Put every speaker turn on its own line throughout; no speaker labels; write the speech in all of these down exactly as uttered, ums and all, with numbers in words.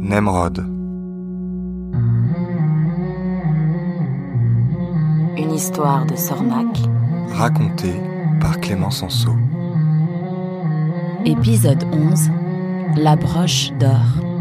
Nemrod.
Une histoire de Sornac,
Racontée par Clément Sanso.
Épisode onze, La broche d'or.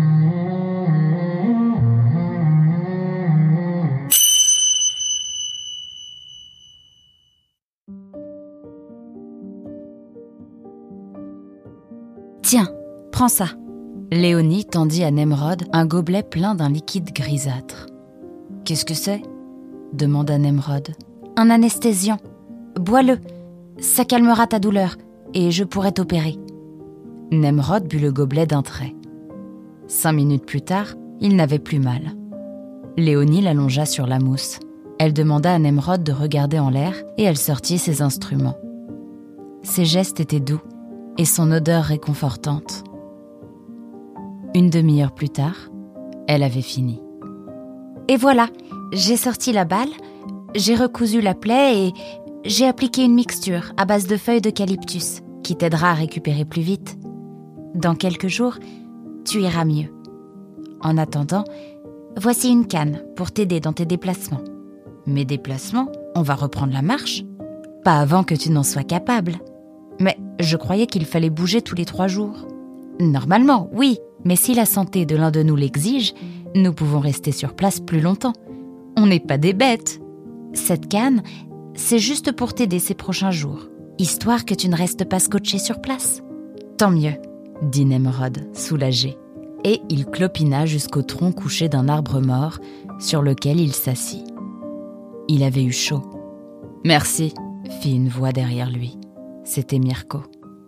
Tiens, prends ça. Léonie tendit à Nemrod un gobelet plein d'un liquide grisâtre. « Qu'est-ce que c'est ?» demanda Nemrod. « Un anesthésiant. Bois-le. Ça calmera ta douleur et je pourrai t'opérer. » Nemrod but le gobelet d'un trait. Cinq minutes plus tard, il n'avait plus mal. Léonie l'allongea sur la mousse. Elle demanda à Nemrod de regarder en l'air et elle sortit ses instruments. Ses gestes étaient doux et son odeur réconfortante. Une demi-heure plus tard, elle avait fini. « Et voilà, j'ai sorti la balle, j'ai recousu la plaie et j'ai appliqué une mixture à base de feuilles d'eucalyptus qui t'aidera à récupérer plus vite. Dans quelques jours, tu iras mieux. En attendant, voici une canne pour t'aider dans tes déplacements. Mes déplacements, on va reprendre la marche. Pas avant que tu n'en sois capable. Mais je croyais qu'il fallait bouger tous les trois jours. Normalement, oui, mais si la santé de l'un de nous l'exige, nous pouvons rester sur place plus longtemps. On n'est pas des bêtes. Cette canne, c'est juste pour t'aider ces prochains jours, histoire que tu ne restes pas scotché sur place. Tant mieux, dit Nemrod, soulagé. Et il clopina jusqu'au tronc couché d'un arbre mort sur lequel il s'assit. Il avait eu chaud. « Merci », fit une voix derrière lui. C'était Mirko.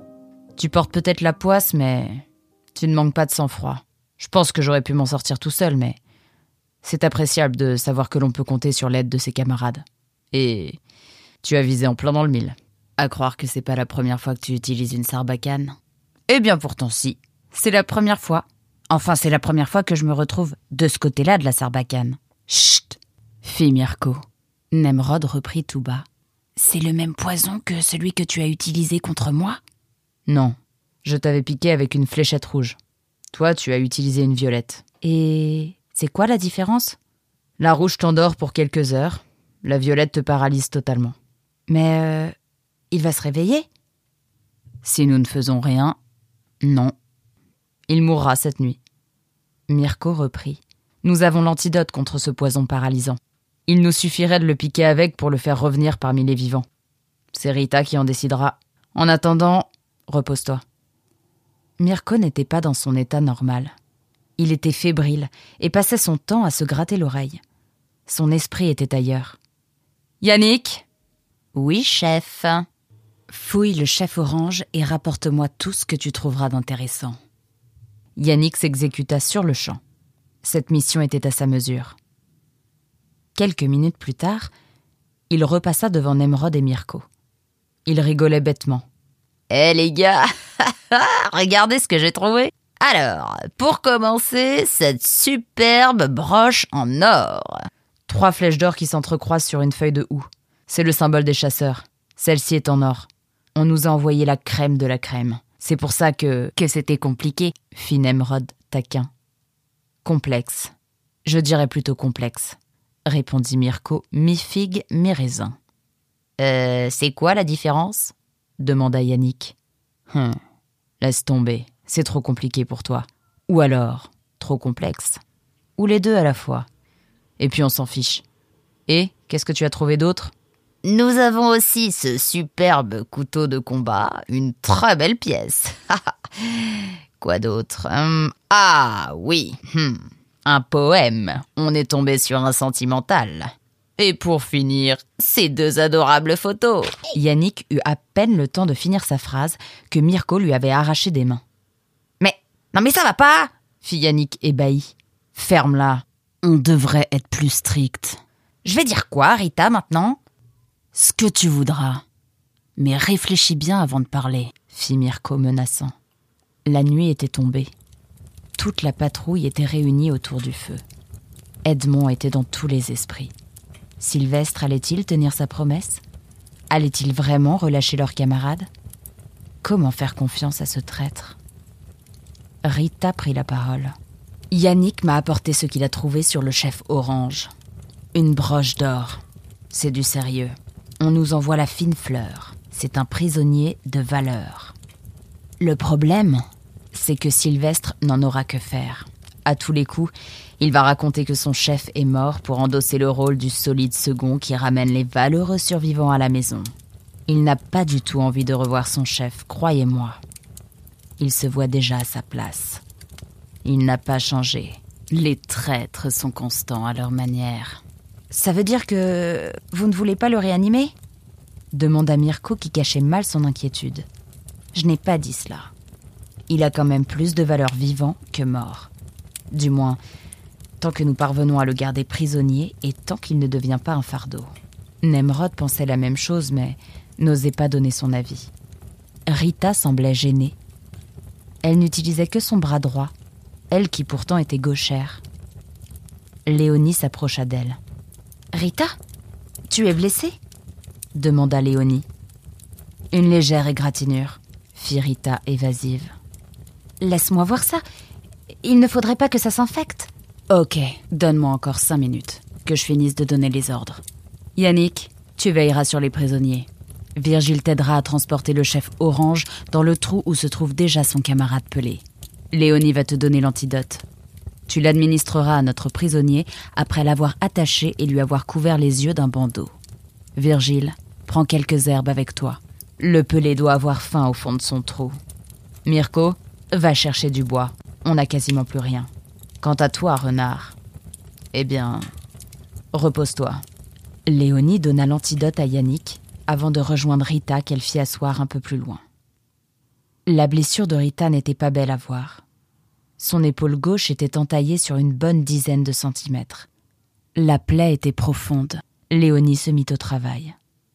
« Tu portes peut-être la poisse, mais tu ne manques pas de sang-froid. Je pense que j'aurais pu m'en sortir tout seul, mais c'est appréciable de savoir que l'on peut compter sur l'aide de ses camarades. Et tu as visé en plein dans le mille. À croire que c'est pas la première fois que tu utilises une sarbacane. Eh bien pourtant si, c'est la première fois. Enfin, c'est la première fois que je me retrouve de ce côté-là de la sarbacane. »« Chut !» fit Mirko. Nemrod reprit tout bas. « C'est le même poison que celui que tu as utilisé contre moi ?»« Non, je t'avais piqué avec une fléchette rouge. Toi, tu as utilisé une violette. »« Et c'est quoi la différence ?»« La rouge t'endort pour quelques heures. La violette te paralyse totalement. »« Mais euh, il va se réveiller ?»« Si nous ne faisons rien, non. Il mourra cette nuit. » Mirko reprit. « Nous avons l'antidote contre ce poison paralysant. Il nous suffirait de le piquer avec pour le faire revenir parmi les vivants. C'est Rita qui en décidera. En attendant, repose-toi. » Mirko n'était pas dans son état normal. Il était fébrile et passait son temps à se gratter l'oreille. Son esprit était ailleurs. « Yannick ?»« Oui, chef. »« Fouille le chef orange et rapporte-moi tout ce que tu trouveras d'intéressant. » Yannick s'exécuta sur le champ. Cette mission était à sa mesure. Quelques minutes plus tard, il repassa devant Nemrod et Mirko. Il rigolait bêtement. « Eh les gars, regardez ce que j'ai trouvé. Alors, pour commencer, cette superbe broche en or. » Trois flèches d'or qui s'entrecroisent sur une feuille de houx. C'est le symbole des chasseurs. Celle-ci est en or. On nous a envoyé la crème de la crème. C'est pour ça que... que c'était compliqué, fit Nemrod taquin. Complexe. Je dirais plutôt complexe, répondit Mirko, mi-figue, mi-raisin. Euh, c'est quoi la différence ? Demanda Yannick. Hum, laisse tomber, c'est trop compliqué pour toi. Ou alors, trop complexe. Ou les deux à la fois. Et puis on s'en fiche. Et, qu'est-ce que tu as trouvé d'autre ? Nous avons aussi ce superbe couteau de combat, une très belle pièce. Quoi d'autre ? hum, Ah, oui, hum, un poème. On est tombé sur un sentimental. Et pour finir, ces deux adorables photos. Yannick eut à peine le temps de finir sa phrase que Mirko lui avait arraché des mains. Mais, non mais ça va pas ! Fit Yannick ébahi. Ferme-la. On devrait être plus strict. Je vais dire quoi, Rita, maintenant ? Ce que tu voudras. Mais réfléchis bien avant de parler, fit Mirko menaçant. La nuit était tombée. Toute la patrouille était réunie autour du feu. Edmond était dans tous les esprits. Sylvestre allait-il tenir sa promesse ? Allait-il vraiment relâcher leurs camarades ? Comment faire confiance à ce traître ? Rita prit la parole. Yannick m'a apporté ce qu'il a trouvé sur le chef Orange. Une broche d'or. C'est du sérieux. On nous envoie la fine fleur. C'est un prisonnier de valeur. Le problème, c'est que Sylvestre n'en aura que faire. À tous les coups, il va raconter que son chef est mort pour endosser le rôle du solide second qui ramène les valeureux survivants à la maison. Il n'a pas du tout envie de revoir son chef, croyez-moi. Il se voit déjà à sa place. Il n'a pas changé. Les traîtres sont constants à leur manière. « Ça veut dire que vous ne voulez pas le réanimer ?» demanda Mirko qui cachait mal son inquiétude. « Je n'ai pas dit cela. Il a quand même plus de valeur vivant que mort. Du moins, tant que nous parvenons à le garder prisonnier et tant qu'il ne devient pas un fardeau. » Nemrod pensait la même chose, mais n'osait pas donner son avis. Rita semblait gênée. Elle n'utilisait que son bras droit, elle qui pourtant était gauchère. Léonie s'approcha d'elle. « Rita, tu es blessée ?» demanda Léonie. « Une légère égratignure », fit Rita évasive. « Laisse-moi voir ça. Il ne faudrait pas que ça s'infecte. »« Ok, donne-moi encore cinq minutes, que je finisse de donner les ordres. Yannick, tu veilleras sur les prisonniers. Virgile t'aidera à transporter le chef Orange dans le trou où se trouve déjà son camarade Pelé. Léonie va te donner l'antidote. Tu l'administreras à notre prisonnier après l'avoir attaché et lui avoir couvert les yeux d'un bandeau. Virgile, prends quelques herbes avec toi. Le Pelé doit avoir faim au fond de son trou. Mirko, va chercher du bois. On n'a quasiment plus rien. Quant à toi, renard, eh bien, repose-toi. » Léonie donna l'antidote à Yannick avant de rejoindre Rita qu'elle fit asseoir un peu plus loin. La blessure de Rita n'était pas belle à voir. Son épaule gauche était entaillée sur une bonne dizaine de centimètres. La plaie était profonde. Léonie se mit au travail.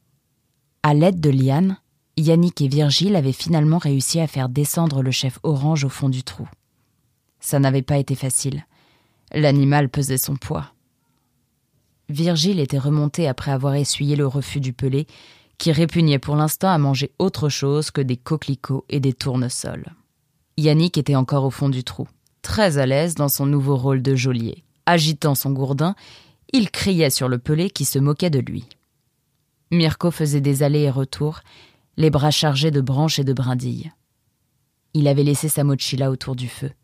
À l'aide de lianes, Yannick et Virgile avaient finalement réussi à faire descendre le chef Orange au fond du trou. Ça n'avait pas été facile. L'animal pesait son poids. Virgile était remonté après avoir essuyé le refus du Pelé, qui répugnait pour l'instant à manger autre chose que des coquelicots et des tournesols. Yannick était encore au fond du trou, très à l'aise dans son nouveau rôle de geôlier. Agitant son gourdin, il criait sur le Pelé qui se moquait de lui. Mirko faisait des allers et retours, les bras chargés de branches et de brindilles. Il avait laissé sa mochila autour du feu.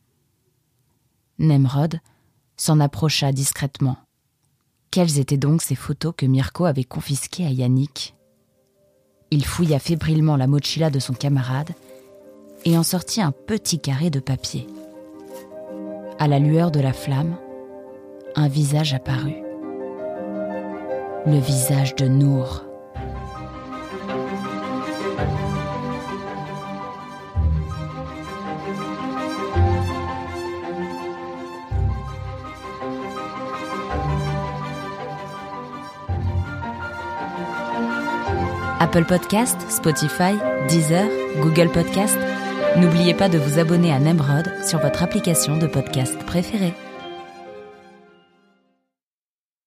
Nemrod s'en approcha discrètement. Quelles étaient donc ces photos que Mirko avait confisquées à Yannick ? Il fouilla fébrilement la mochila de son camarade et en sortit un petit carré de papier. À la lueur de la flamme, un visage apparut. Le visage de Nour. Apple Podcast, Spotify, Deezer, Google Podcast. N'oubliez pas de vous abonner à Nemrod sur votre application de podcast préférée.